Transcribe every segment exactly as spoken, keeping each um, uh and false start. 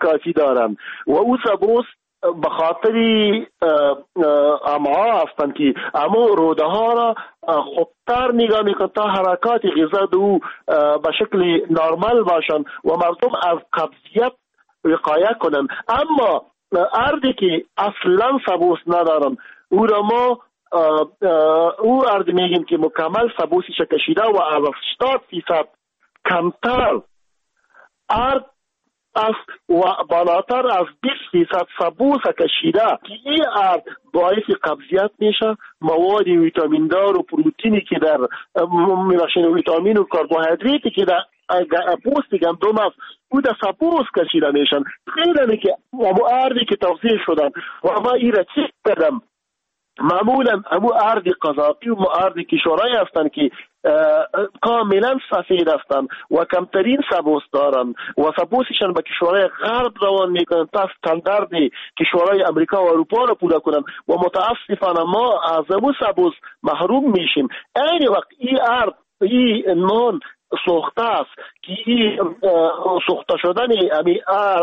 کافی دارند و او سبوس به خاطر امعا هستند که امو روده ها را خوبتر نگاه میکنند تا حرکات غذا او به شکل نرمال باشند و مردم از قبضیت وقایه کنند. اما اردی که اصلا سبوس ندارند او را ما او ارد میگیم که مکمل سبوسش کشیده و از هشتاد فیصد کمتر ارد است و بالاتر از بیست فیصد سبوس کشیده که این ارد باعث قبضیت میشه. مواد ویتامین دار و پروتئینی که در میباشین ویتامین و کربوهیدراتی که در پوست گندم است او در سبوس کشیده میشن. خیلی که امو اردی که توضیح شدن و ما این را چک کردم معمولا امو ارد قزاقی و ارد کشورایی هستند که کاملا سفید هستند و کمترین سبوس دارند و سبوسشان به کشورهای غرب روان میکنند تا استاندارد کشورهای امریکا و اروپا را پورا کنند و متاسفانه ما از امو سبوس محروم میشیم. این وقت این ارد این نان سوخته است که این سوخته شدن امی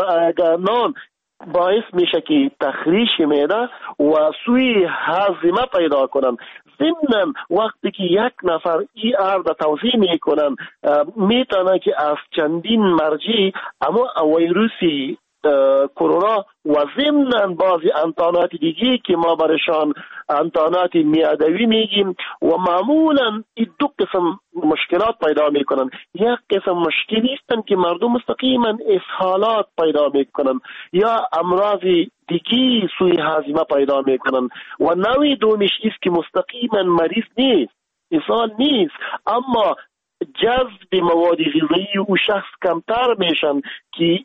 نان باعث میشه که تخریش معده و سوی هاضمه پیدا کنن. ضمن وقتی که یک نفر این ارد توضیح میکنن میتونه که از چندین مرجع اما ویروسی کرونا و ضمن بعضی انتانات دیگه که ما برشان انتانات میادوی میگیم و معمولا این دو قسم مشکلات پیدا میکنن. یک قسم مشکلی هستن که مردم مستقیما اسهالات پیدا میکنن یا امراض دیگه سوی هاضمه پیدا میکنن و نوع دومیش است که مستقیما مریض نیست، اسهال نیست، اما جذب مواد غذایی او شخص کمتر میشن که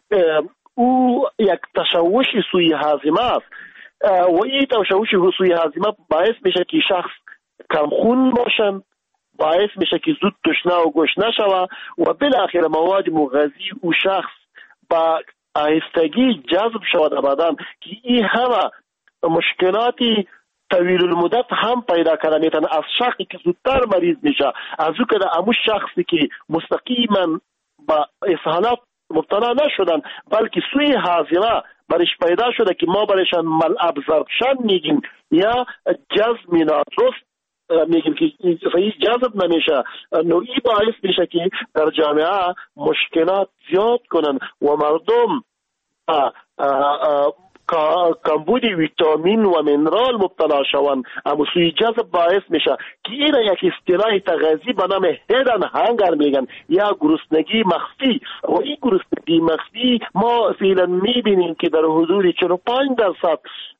او یک تشوش سوی هاضمه است و این تشوش سوی هاضمه باعث میشه که شخص کم خون باشن، باعث میشه که زود تشنه و گشنه شوه و بالاخره مواد مغذی او شخص با آهستگی جذب شود در بدن که این همه مشکلاتی طویل المدت هم پیدا کرده میتونه از شخصی که زودتر مریض میشه از او که در امو شخصی که مستقیما با اسهالات مبتلا نشدن بلکه سوی هاضمه برش پیدا شده که ما برشان مالابزورپشن میگیم یا جذب نادرست میگیم که صحیح جذب نمیشه. نوعی باعث میشه که در جامعه مشکلات زیاد کنن و مردم آه آه آه کمبود ویتامین و منرال مبتلا شوند. اما سوی جذب باعث میشه که این یک اصطلاح تغذی به نام هیدن هنگر میگن یا گرسنگی مخفی و این گرسنگی مخفی ما فعلا میبینیم که در حدود چهل و پنج درصد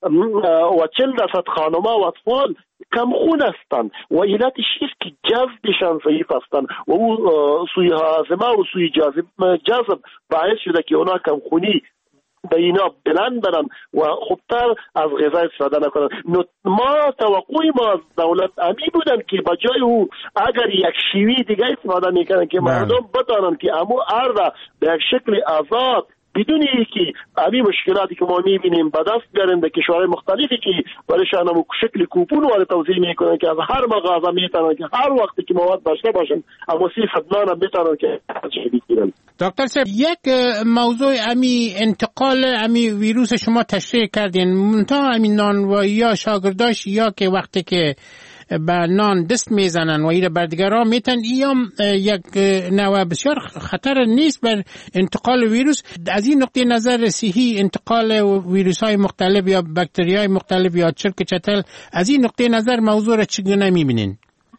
و چهل درصد خانم‌ها و اطفال کم خون هستند و علتش است که جذبشان ضعیف هستند و او سوی هاضمه و سوی جذب باعث شده که اونا کم خونی به اینا بلند برن و خوبتر از غذا استفاده نکنن. ما توقعی ما از دولت امی بودن که با جای او اگر یک شیوی دیگه استفاده میکنن که مردم بدانن که امو ارد به یک شکل آزاد بدون اینکه امی مشکلاتی که ما میبینیم به دست بیارن در کشورهای مختلفی که برایشان هم شکل کوپون وارد توزیع میکنن که از هر مغازه میتونن که هر وقتی که مواد داشته باشن اما سی فدنان هم میتونن که بگیرن. دکتر صاحب یک موضوع امی انتقال امی ویروس شما تشریح کردین منتها امی نانوایی یا شاگرداش یا که وقتی که به نان دست میزنن و ایره بر دیگران میتن ایام یک نوع بسیار خطر نیست بر انتقال ویروس. از این نقطه نظر صحی انتقال ویروس های مختلف یا باکتری های مختلف یا چرک چتل از این نقطه نظر موضوع را چگونه میبینین؟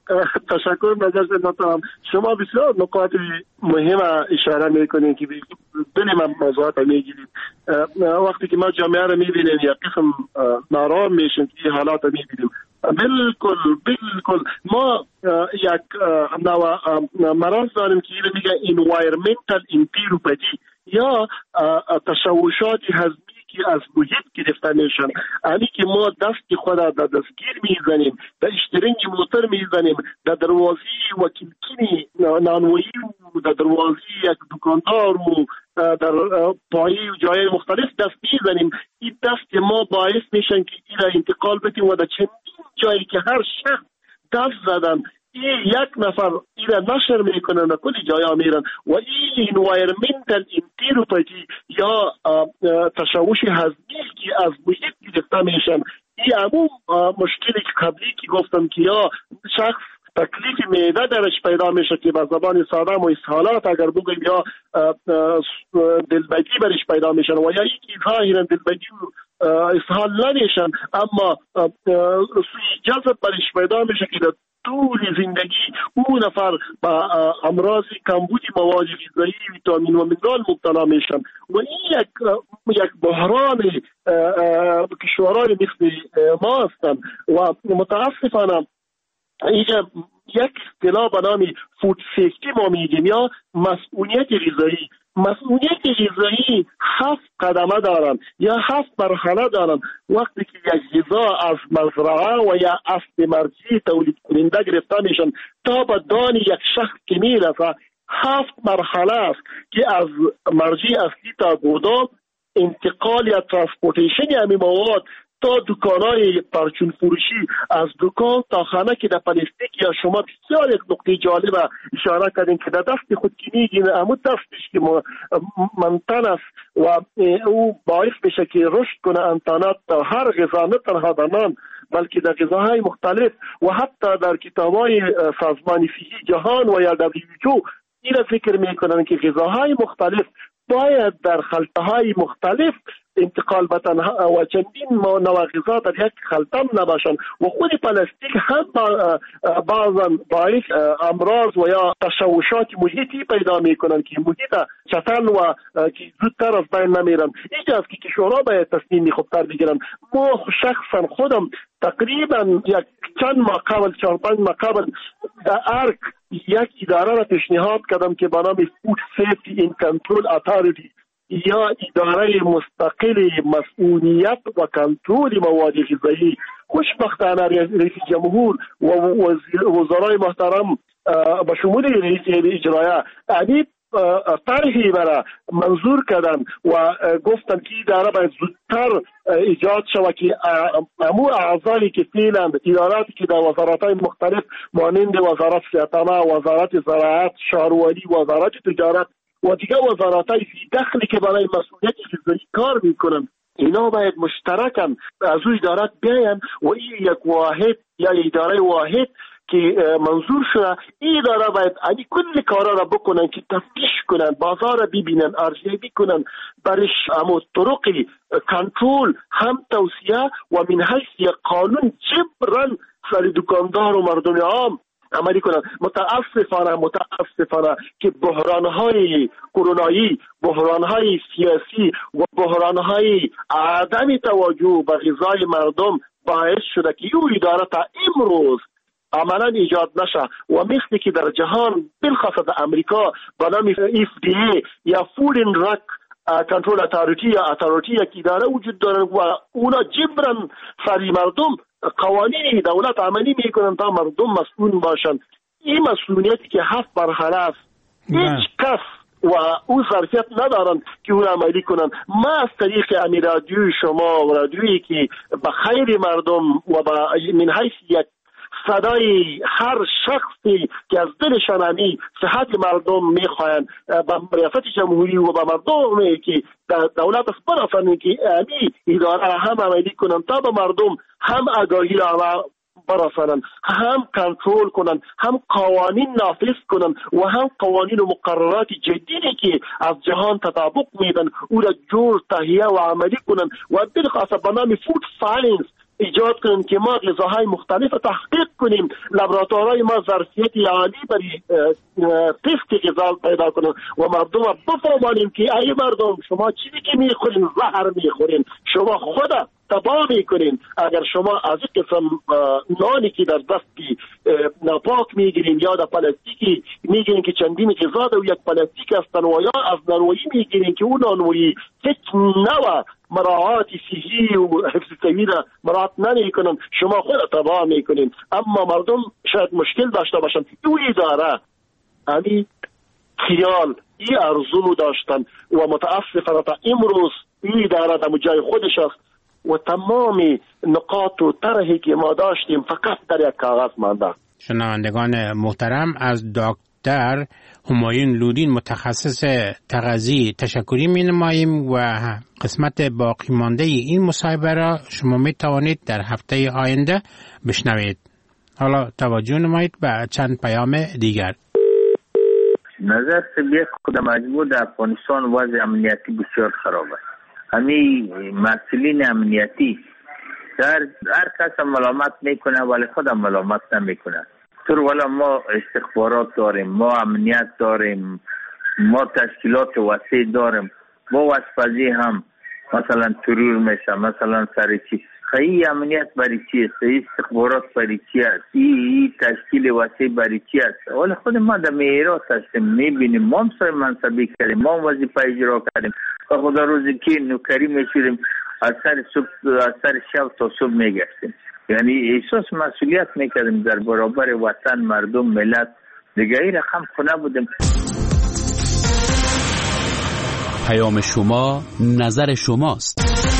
تشکر نظر دادم. شما بسیار نکات مهم اشاره میکنین که بدون موضوعات میگیرید. وقتی که ما جامعه را میبینیم یا قسم نارام میشیم که حالات میبینیم بالکل بالکل ما یک نوع مرض داریم که اینو میگه environmental enteropathy یا تشوشات هضمی که از محیط گرفته میشن. یعنی که ما دست خود در دستگیر میزنیم، در اشترنگ موتر میزنیم، در دروازی و کلکینی نانوایی و در دروازی یک دکاندار و در پایه و جای مختلف دست میزنیم. این دست ما باعث میشن که این را انتقال بدیم و در چندین جایی که هر شخص دست زدن این یک نفر این نشر میکنن و کلی جایا میرن و این انوایرمنتال انتیروپاتی یا تشوش هضمی که از محیط گرفته میشن، این همون مشکلی که قبلی که گفتم که یا شخص تکلیف معده درش پیدا میشه که به زبان ساده و اسهالات اگر بگیم یا دلبگی برش پیدا میشن و یا یکی ظاهرا دلبگی اسهال نمیشن اما سوی جذب برش پیدا میشه که در طول زندگی اون نفر با امراض کمبود مواد غذایی، ویتامین و مینرال مبتلا میشن و این یک یک بحران کشورهای مثل ما هستن و متاسفانه اینجا یک اصطلاح به نام فود سیفتی ما میگیم یا مسئولیت غذایی. مسئولیت غذایی هفت قدمه دارن یا هفت مرحله دارن. وقتی که یک غذا از مزرعه و یا اصل مرجع تولید کننده گرفته میشن تا به دان یک شخص که میرسه هفت مرحله است که از مرجع اصلی تا گودام انتقال یا ترانسپورتیشن همین مواد تا دکانای پرچون فروشی، از دکان تا خانه که در پلاستیک یا شما بسیار یک نقطه جالب اشاره کردین که در دست خود که میگین همون دستش که منتن است و او باعث میشه که رشد کنه انتانات در هر غذا، نه تنها در نان بلکه در غذاهای مختلف و حتی در کتابای سازمان صحی جهان و یا دبلیو اچ او این فکر میکنن که غذاهای مختلف باید در خلطه های مختلف انتقال بتن و چندین نوع غذا در یک خلطه نباشن و خود پلاستیک هم بعضا باعث امراض و یا تشوشات محیطی پیدا میکنن که محیط چتل و که زودتر از بین نمیرن. اینجاست که کشورها باید تصمیم خوبتر بگیرن. ما شخصا خودم تقریبا یک چند ماه قبل چهار پنج ماه قبل در ارک یک اداره را پیشنهاد کردم که به نام فود سیفتی این کنترول اتاریتی یا اداره مستقل مسئولیت و کنترل مواد غذایی. خوشبختانه رئیس جمهور و وزرای محترم به شمول رئیس اجرایی علی طرحی برای منظور کردن و گفتن که اداره باید زودتر ایجاد شود که امو اعضایی که فعلا اداراتی که در وزارت‌های مختلف مانند وزارت صحت، وزارت زراعت، شهرواری، وزارت تجارت و دیگه وزارت‌های ذی دخلی که برای مسئولیت غذایی کار میکنن اینا باید مشترکاً از او ادارات بیاین و این یک واحد یا اداره واحد که منظور شده این اداره باید این کل کارا را بکنن که تفتیش کنن، بازار را ببینن، ارزیابی کنن، برش همو طرق کنترل هم توصیه و من حیث قانون جبران سر دکاندار و مردم عام عملی کنن. متاسفانه متاسفانه که بحران‌های کرونایی، بحران‌های سیاسی و بحران‌های عدم توجه به غذای مردم باعث شده که این اداره تا امروز عملا ایجاد نشه و مثل که در جهان بالخصوص در امریکا به نام اف دی ای یا فود اند دراگ کنترل اتاریتی یا اتاریتی یک اداره وجود دارن و اونا جبران سری مردم قوانین دولت عملی میکنن تا مردم مسئول باشن. این مسئولیتی که هفت مرحله است هیچ کس و او ظرفیت ندارن که اون عملی کنن. ما از طریق امی رادیوی شما و رادیویی که به خیر مردم و به من حیث یک صدای هر شخصی که از دلشان همی صحت مردم میخواین با ریاست جمهوری و با مردم که دولت است برسن که همی اداره هم عملی کنن تا به مردم هم آگاهی را برسانن، هم کنترل کنن، هم قوانین نافذ کنن و هم قوانین و مقررات جدیدی که از جهان تطابق میدن او را جور تهیه و عملی کنن و بالخاص به نام فود ساینس ایجاد کنیم که ما غذاهای مختلف تحقیق کنیم، لابراتوارهای ما ظرفیت عالی برای تست غذا پیدا کنیم و مردم بفهمانیم که ای مردم شما چیزی که میخورین زهر میخورین، شما خدا تباه میکنین. اگر شما از این قسم نانی که در دستی ناپاک میگیرین یا در پلاستیکی میگیرین که چندین غذا در یک پلاستیک هستن و یا از نانوایی میگیرین که اون نانوایی هیچ نوع مراعات صحی و حفظ صحی را مراعات نمیکنن، شما خود تباه میکنین. اما مردم شاید مشکل داشته باشن او اداره یعنی خیال ای ارزو داشتن و متاسفانه تا امروز این اداره در جای خودش است و تمام نقاط و طرحی که ما داشتیم فقط در یک کاغذ مانده. شنوندگان محترم، از دکتر همایون لودین متخصص تغذیه تشکری می نماییم و قسمت باقی مانده این مصاحبه را شما می توانید در هفته آینده بشنوید. حالا توجه نمایید به چند پیام دیگر. نظر طبیعت خود مجموع در افغانستان وضع امنیتی بسیار خراب است. همین مسئولین امنیتی در هر کس ملامت میکنه ولی خودم ملامت نمیکنه. طور والا ما استخبارات داریم، ما امنیت داریم، ما تشکیلات وسیع داریم، با وسپزی هم مثلا ترور میشه، مثلا سر چی خیلی امنیت برای چی است، این استخبارات برای چی است، این تشکیل وسیع برای چی است. ولی خود ما در میرات هستیم، میبینیم ما هم سر منصبی کردیم، ما هم وظیفه اجرا کردیم و خدا روزی که نوکری میشوریم از سر صبح از سر شب تا صبح میگشتیم، یعنی احساس مسئولیت میکردیم در برابر وطن، مردم، ملت. دیگه این رقم خونه بودیم. پیام شما نظر شماست.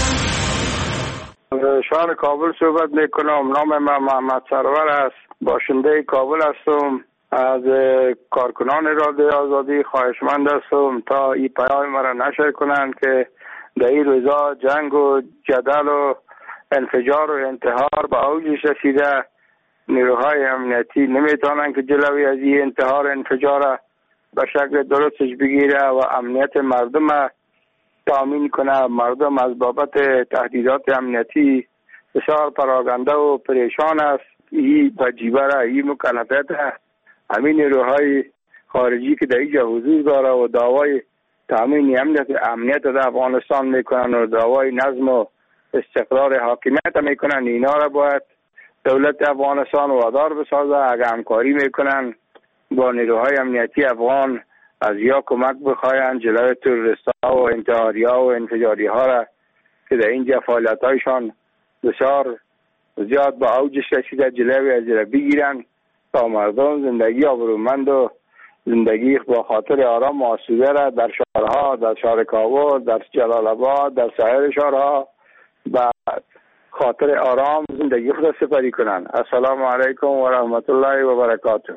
شهر کابل صحبت میکنم. نام من محمد سرور است، باشنده کابل هستم. از کارکنان رادیو آزادی خواهشمند هستم تا این پیام مرا نشر کنند که در این روزا جنگ و جدل و انفجار و انتحار به اوجش رسیده. نیروهای امنیتی نمیتونن که جلوی از این انتحار انفجار به شکل درستش بگیره و امنیت مردم تامین کنه. مردم از بابت تهدیدات امنیتی بسیار پراکنده و پریشان است. این واجبه را، این مکلفیت همین نیروهای خارجی که در اینجا حضور داره و دعوای تامین امنیت امنیت در افغانستان میکنن و دعوای نظم و استقرار حاکمیت میکنن، اینا را باید دولت افغانستان وادار بسازه. اگر همکاری میکنن با نیروهای امنیتی افغان، از یا کمک بخواین جلوی تروریست‌ها و انتحاری‌ها و انفجاری‌ها را که در اینجا فعالیت‌هایشان بسیار زیاد با اوجش رسیده جلوی از را بگیرن تا مردم زندگی آبرومند و زندگی با خاطر آرام و آسوده را در شهرها، در شهر کابل، در جلال آباد، در سایر شهرها با خاطر آرام زندگی خود سپری کنن. السلام علیکم و رحمت الله و برکاته.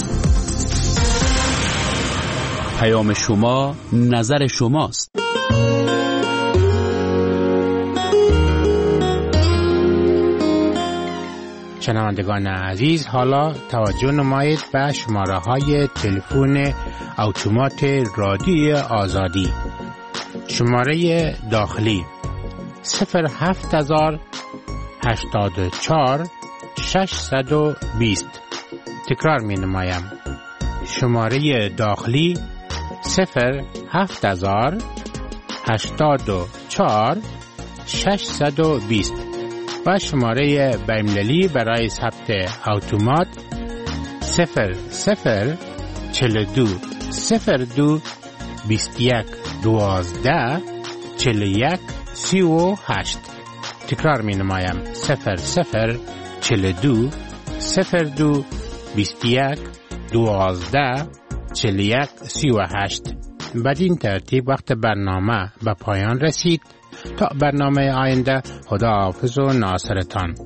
پیام شما نظر شماست. شنوندگان عزیز، حالا توجه نمایید به شماره های تلفن اتومات رادیو آزادی. شماره داخلی صفر هفت هزار هشتاد و چهار ششصد و بیست. تکرار می نمایم. شماره داخلی صفر هفت هزار هشتاد و چهار ششصد و بیست و شماره بین‌المللی برای ثبت اتومات صفر صفر چهل و دو صفر دو بیست و یک دوازده چهل و یک سی و هشت. تکرار می نمایم. صفر صفر چهل و دو صفر دو بیست و یک دوازده چهل و یک سی و هشت. بدین ترتیب وقت برنامه به پایان رسید. تا برنامه آینده، خدا حافظ و ناصرتان.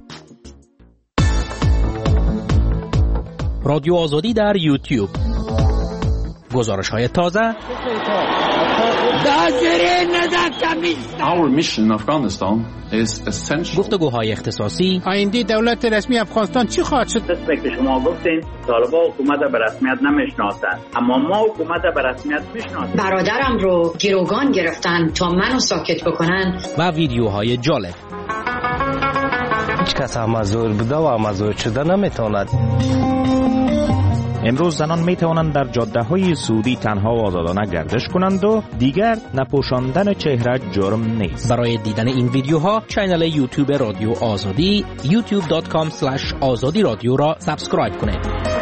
رادیو آزادی در یوتیوب، گزارش های تازه. Our mission in Afghanistan is essential. گفتگوهای اختصاصی. آینده دولت رسمی افغانستان چی خواهد شد؟ مثل که شما گفتین طالبان حکومت به رسمیت نمیشناسند، اما ما حکومت به رسمیت میشناسیم. برادرم رو گروگان گرفتن تا منو ساکت بکنن. و ویدیوهای جالب. هیچ کس امازور بوده و امازور شده نمیتواند. امروز زنان می توانند در جاده های سعودی تنها و آزادانه گردش کنند و دیگر نپوشاندن چهره جرم نیست. برای دیدن این ویدیوها کانال یوتیوب رادیو آزادی یوتیوب دات کام اسلش آزادی رادیو را سابسکرایب کنید.